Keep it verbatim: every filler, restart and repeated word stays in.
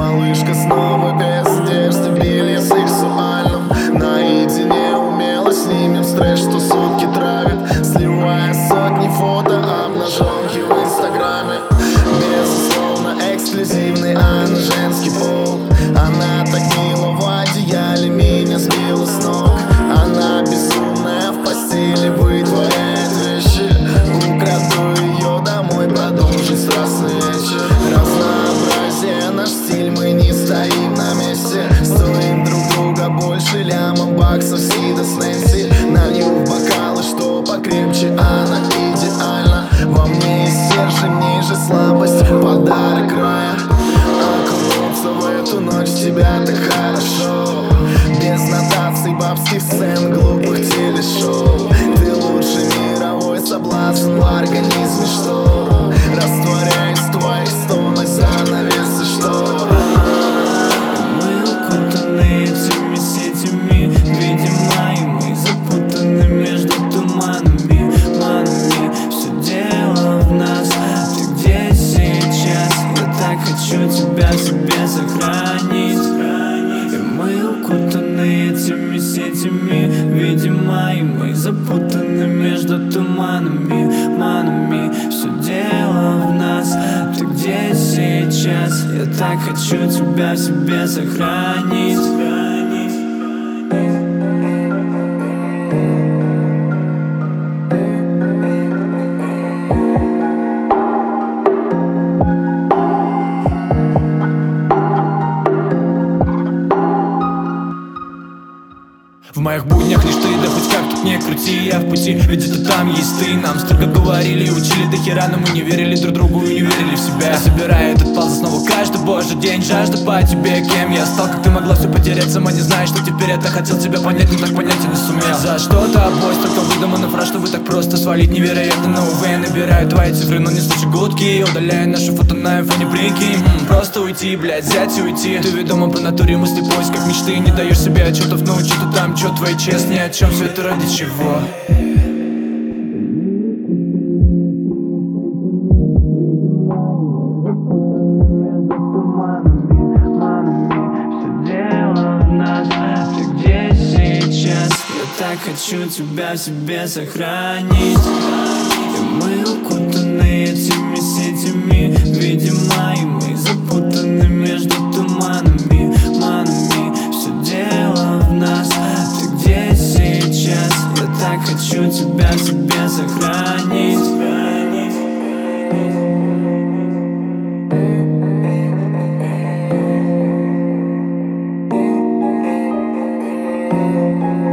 Малышка снова без одежды, белье сексуальном. Наедине умело снимем стресс, что сутки травит, сливая сотни фото обнаженки в инстаграме. Безусловно эксклюзивный, а на женский пол. Она так мило в одеяле меня сбила с ног. Она безумная в постели, вытворяет вещи. Украду ее домой, продолжить страстный вечер. Разнообразие наш стиль, мы не стоим на месте. Стоим друг друга больше ляма баксов, Сида с Нэнси. Налью в бокалы, что покрепче, она идеальна. Во мне есть стержень, в ней же слабость, подарок рая. Окунуться в эту ночь, тебя так хорошо. Без нотаций, бабских сцен, глупых телешоу. Ты лучший мировой соблазн в организме, что растворяясь в твоих стонах, занавесы штор. Мы укутаны этими сетями, видимо, и мы запутаны между туманами, манами. Все дело в нас, ты где сейчас? Я так хочу тебя в себе сохранить. И мы укутаны этими сетями, видимо, и мы запутаны между туманами, манами. Все дело в нас, ты где сейчас? Я так хочу тебя в себе сохранить. В моих буднях лишь ты, да хоть как тут не крути, я в пути, ведь это там есть ты. Нам столько говорили и учили до хера, но мы не верили друг другу и не верили в себя. Я собираю этот пазл снова каждый божий день, жажда по тебе, кем я стал, как ты могла все потерять, сама не знаешь, что теперь это хотел тебя понять, но так понять я не сумел. За что-то обои, столько выдуманных фраз, чтобы так просто свалить невероятно. Но увы, я набираю твои цифры, но не слышу гудки, удаляю наши фото на айфоне, прикинь. М-м, просто уйти, блядь, взять и уйти. Ты ведома по натуре мысли, поисках мечты, не даешь себе отчетов, но что-то там, что твои чест, ни о чем, все это ради чего? Так хочу тебя в себе сохранить. И мы укутаны этими сетями, видимо, и мы запутаны между туманами, манами. Все дело в нас, ты где сейчас? Я так хочу тебя в себе сохранить. Thank you.